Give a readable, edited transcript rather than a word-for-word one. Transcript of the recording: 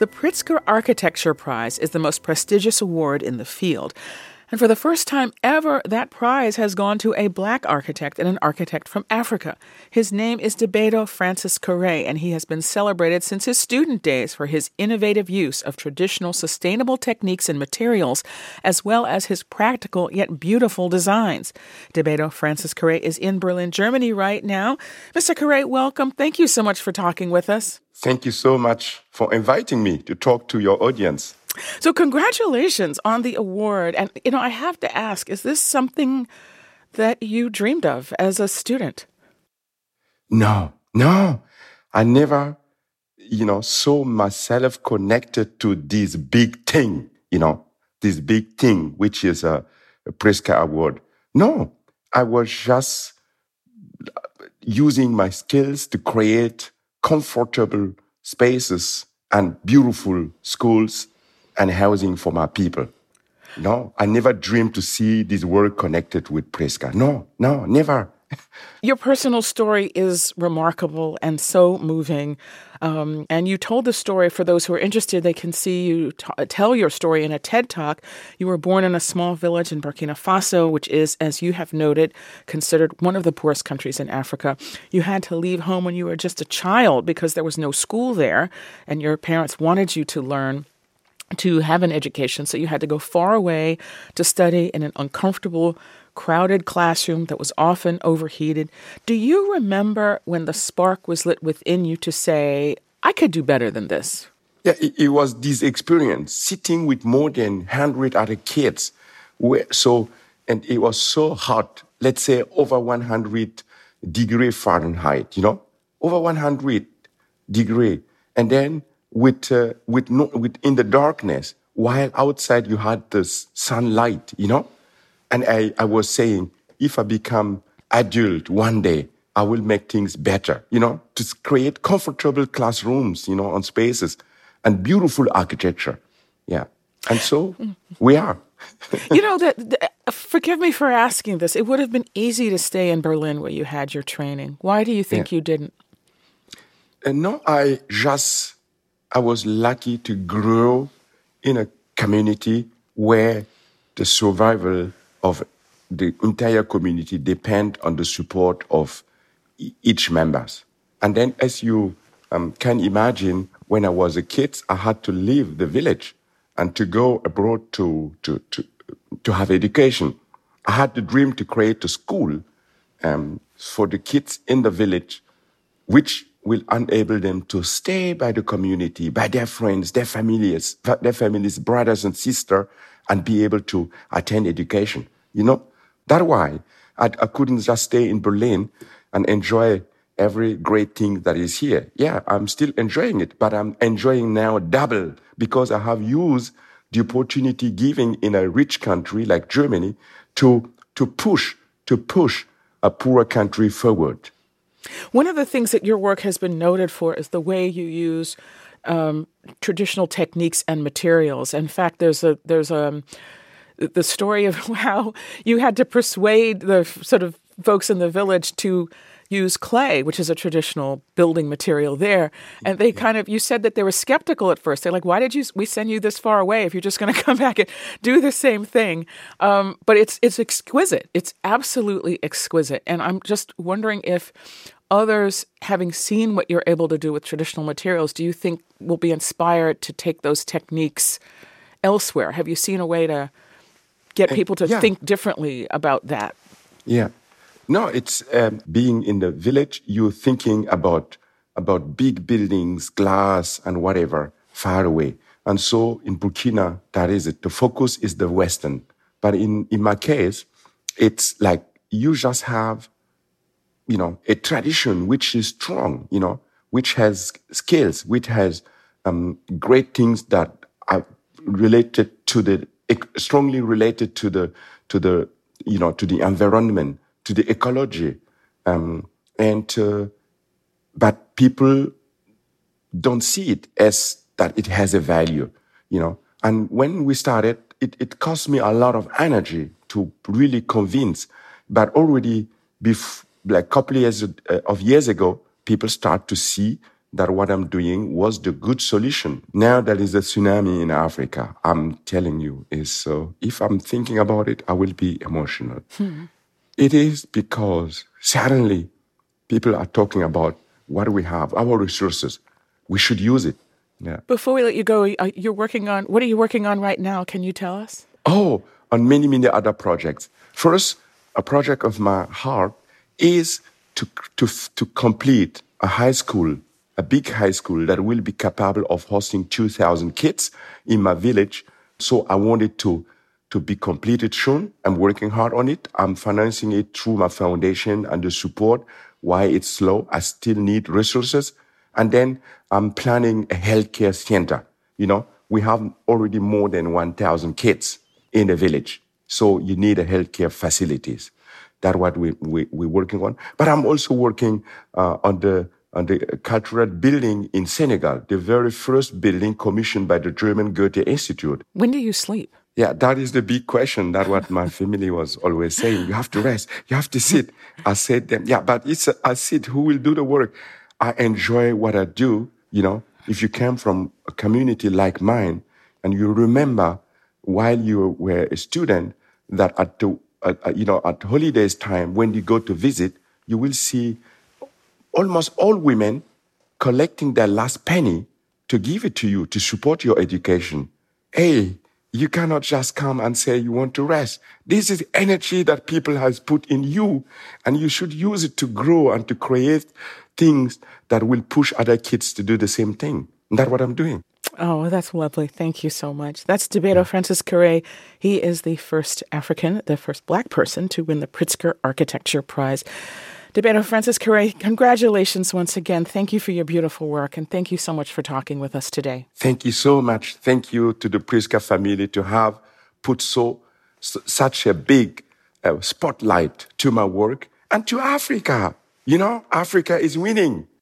The Pritzker Architecture Prize is the most prestigious award in the field. And for the first time ever, that prize has gone to a black architect and an architect from Africa. His name is Dibedo Francis Kure, and he has been celebrated since his student days for his innovative use of traditional sustainable techniques and materials, as well as his practical yet beautiful designs. Dibedo Francis Kure is in Berlin, Germany right now. Mr. Kure, welcome. Thank you so much for talking with us. Thank you so much for inviting me to talk to your audience. So congratulations on the award. And, I have to ask, is this something that you dreamed of as a student? No. I never, saw myself connected to this big thing, which is a Pritzker Award. No, I was just using my skills to create comfortable spaces and beautiful schools and housing for my people. No, I never dreamed to see this work connected with Pritzker. No, never. Your personal story is remarkable and so moving. And you told the story, for those who are interested, they can see you tell your story in a TED Talk. You were born in a small village in Burkina Faso, which is, as you have noted, considered one of the poorest countries in Africa. You had to leave home when you were just a child because there was no school there, and your parents wanted you to learn to have an education. So you had to go far away to study in an uncomfortable, crowded classroom that was often overheated. Do you remember when the spark was lit within you to say, I could do better than this? Yeah, it was this experience, sitting with more than 100 other kids. And it was so hot, let's say over 100 degree Fahrenheit, over 100 degree. And then with in the darkness, while outside you had the sunlight, And I was saying, if I become adult one day, I will make things better, to create comfortable classrooms, on spaces and beautiful architecture. Yeah. And so we are. Forgive me for asking this. It would have been easy to stay in Berlin where you had your training. Why do you think you didn't? No, I was lucky to grow in a community where the survival of the entire community depend on the support of each members. And then, as you can imagine, when I was a kid, I had to leave the village and to go abroad to have education. I had the dream to create a school for the kids in the village, which will enable them to stay by the community, by their friends, their families, brothers and sisters, and be able to attend education. That's why I couldn't just stay in Berlin and enjoy every great thing that is here. Yeah, I'm still enjoying it, but I'm enjoying now double because I have used the opportunity given in a rich country like Germany to push a poorer country forward. One of the things that your work has been noted for is the way you use traditional techniques and materials. In fact, there's the story of how you had to persuade the sort of folks in the village to use clay, which is a traditional building material there. And they you said that they were skeptical at first. They're like, why did we send you this far away if you're just going to come back and do the same thing? But it's exquisite. It's absolutely exquisite. And I'm just wondering if others, having seen what you're able to do with traditional materials, do you think will be inspired to take those techniques elsewhere? Have you seen a way to get people to think differently about that? Yeah. No, it's being in the village, you're thinking about big buildings, glass and whatever, far away. And so in Burkina, that is it. The focus is the Western. But in my case, it's like you just have, a tradition which is strong, which has skills, which has great things that are strongly related to the environment, to the ecology, but people don't see it as that it has a value, And when we started, it cost me a lot of energy to really convince, but already like a couple of years ago, people start to see that what I'm doing was the good solution. Now there is a tsunami in Africa. I'm telling you, if I'm thinking about it, I will be emotional. It is because suddenly people are talking about what we have, our resources. We should use it. Yeah. Before we let you go, what are you working on right now? Can you tell us? Oh, on many, many other projects. First, a project of my heart is to complete a high school, a big high school that will be capable of hosting 2,000 kids in my village. So I want it to be completed soon. I'm working hard on it. I'm financing it through my foundation and the support. Why it's slow, I still need resources. And then I'm planning a healthcare center. We have already more than 1,000 kids in the village. So you need a healthcare facilities. That's what we're working on. But I'm also working on the cultural building in Senegal, the very first building commissioned by the German Goethe Institute. When do you sleep? Yeah, that is the big question. That's what my family was always saying. You have to rest. You have to sit. I said them, yeah, but I sit. Who will do the work? I enjoy what I do. If you came from a community like mine and you remember while you were a student that at holidays time, when you go to visit, you will see almost all women collecting their last penny to give it to you, to support your education. Hey, you cannot just come and say you want to rest. This is energy that people has put in you, and you should use it to grow and to create things that will push other kids to do the same thing. And that's what I'm doing. Oh, that's lovely. Thank you so much. That's Dibedo Francis Kéré. He is the first Black person to win the Pritzker Architecture Prize. Dibedo Francis Kéré, congratulations once again. Thank you for your beautiful work, and thank you so much for talking with us today. Thank you so much. Thank you to the Pritzker family to have put such a big spotlight to my work and to Africa. Africa is winning.